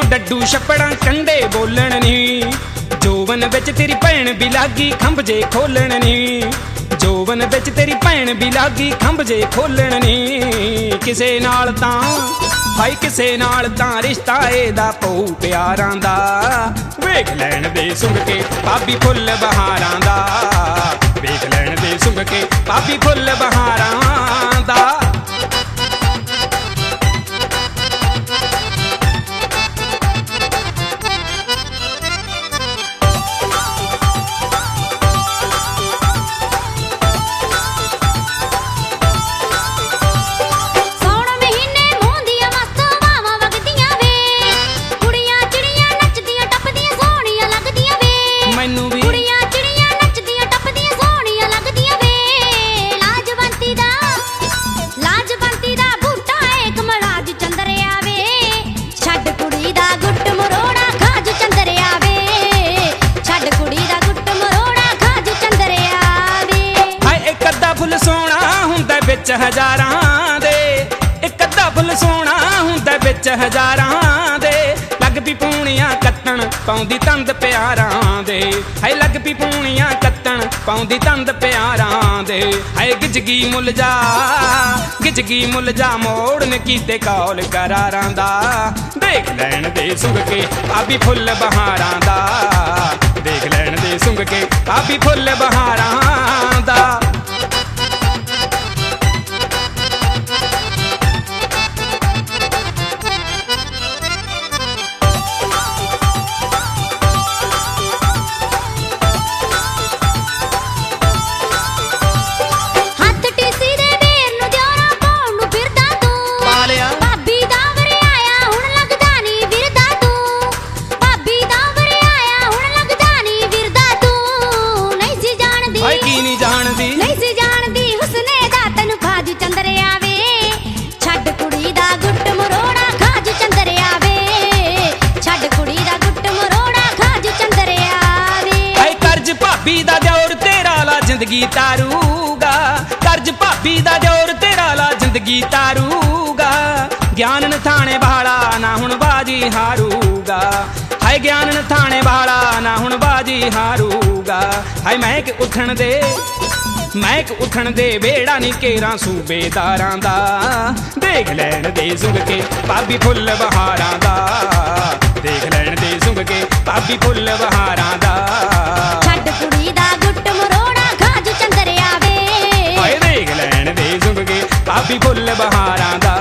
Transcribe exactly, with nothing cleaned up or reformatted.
ਡੱਡੂ ਛੱਪੜਾਂ ਕੰਡੇ ਬੋਲਣ ਨੀ। ਜੋਵਨ ਵਿੱਚ ਤੇਰੀ ਭੈਣ ਵੀ ਲਾਗੀ ਖੰਭ ਜੇ ਖੋਲਣ ਨੀ। ਜੋਵਨ ਵਿੱਚ ਤੇਰੀ ਭੈਣ ਵੀ ਲਾਗੀ ਖੰਭ ਜੇ ਖੋਲਣ ਨੀ। ਕਿਸੇ ਨਾਲ ਤਾਂ ਹਾਈ ਕਿਸੇ ਨਾਲ ਤਾਂ ਰਿਸ਼ਤਾ ਇਹਦਾ ਪਊ ਪਿਆਰਾਂ ਦਾ। ਵੇਖ ਲੈਣ ਦੇ ਸੁੰਘ ਕੇ ਭਾਬੀ ਫੁੱਲ ਬਹਾਰਾਂ ਦਾ। ਵੇਖ ਲੈਣ ਦੇ ਸੁੰਘ ਕੇ ਭਾਬੀ ਫੁੱਲ ਬਹਾਰਾਂ ਦਾ। ਵਿੱਚ ਹਜ਼ਾਰਾਂ ਦੇ ਇੱਕ ਅੱਧਾ ਫੁੱਲ ਸੋਹਣਾ ਹੁੰਦਾ ਵਿੱਚ ਹਜ਼ਾਰਾਂ ਦੇ। ਲੱਗ ਪਈ ਪੂਣੀਆਂ ਕੱਟਣ ਪਾਉਂਦੀ ਤੰਦ ਪਿਆਰਾਂ ਦੇ। ਹਾਏ ਲੱਗ ਪਈ ਪੂਣੀਆਂ ਕੱਟਣ ਪਾਉਂਦੀ ਤੰਦ ਪਿਆਰਾਂ ਦੇ। ਹਾਏ ਗਿਜਗੀ ਮੁੱਲ ਜਾ ਗਿਜਗੀ ਮੁੱਲ ਜਾ ਮੋੜਨ ਕੀਤੇ ਕੌਲ ਕਰਾਰਾਂ ਦਾ। ਦੇਖ ਲੈਣ ਦੇ ਸੁੰਘ ਕੇ ਭਾਬੀ ਫੁੱਲ ਬਹਾਰਾਂ ਦਾ। ਦੇਖ ਲੈਣ ਦੇ ਸੁੰਘ ਕੇ ਭਾਬੀ ਫੁੱਲ ਬਹਾਰਾਂ ਦਾ। ਨਹੀਂ ਸੀ ਜਾਣਦੀ ਹੁਸਨੇ ਦਾ ਤੈਨੂੰ ਖਾਜੂ ਚੰਦਰਿਆ ਵੇ। ਛੱਡ ਕੁੜੀ ਦਾ ਗੁੱਟ ਮਰੋੜਾ ਖਾਜੂ ਚੰਦਰਿਆ ਵੇ। ਛੱਡ ਕੁੜੀ ਦਾ ਗੁੱਟ ਮਰੋੜਾ ਖਾਜੂ ਚੰਦਰਿਆ ਵੇ। ਹਾਏ ਕਰਜ ਭਾਬੀ ਦਾ ਦਿਓਰ ਤੇਰਾ ਲਾ ਜ਼ਿੰਦਗੀ ਤਾਰੂਗਾ। ਕਰਜ ਭਾਬੀ ਦਾ ਦਿਓਰ ਤੇਰਾ ਲਾ ਜ਼ਿੰਦਗੀ ਤਾਰੂਗਾ। ਗਿਆਨ ਨਥਾਣੇ ਵਾਲਾ ਨਾ ਹੁਣ ਬਾਜੀ ਹਾਰੂਗਾ। ਹਾਏ ਗਿਆਨ ਨਥਾਣੇ ਵਾਲਾ ਨਾ ਹੁਣ ਬਾਜੀ ਹਾਰੂਗਾ। ਹਾਏ ਮਹਿਕ ਉੱਠਣ ਦੇ ਮਹਿਕ ਉੱਠਣ ਦੇ ਵੇੜਾ ਨੀ ਕੇਰਾਂ ਸੂਬੇਦਾਰਾਂ ਦਾ। ਦੇਖ ਲੈਣ ਦੇ ਸੁੰਘ ਕੇ ਭਾਬੀ ਫੁੱਲ ਬਹਾਰਾਂ ਦਾ। ਦੇਖ ਲੈਣ ਦੇ ਸੁੰਘ ਕੇ ਭਾਬੀ ਫੁੱਲ ਬਹਾਰਾਂ ਦਾ। ਛੱਡ ਕੁੜੀ ਦਾ ਗੁੱਟ ਮਰੋੜਾ ਖਾਜੂ ਚੰਦਰਿਆ ਵੇ। ਹਾਏ ਦੇਖ ਲੈਣ ਦੇ ਸੁੰਘ ਕੇ ਭਾਬੀ ਫੁੱਲ ਬਹਾਰਾਂ ਦਾ।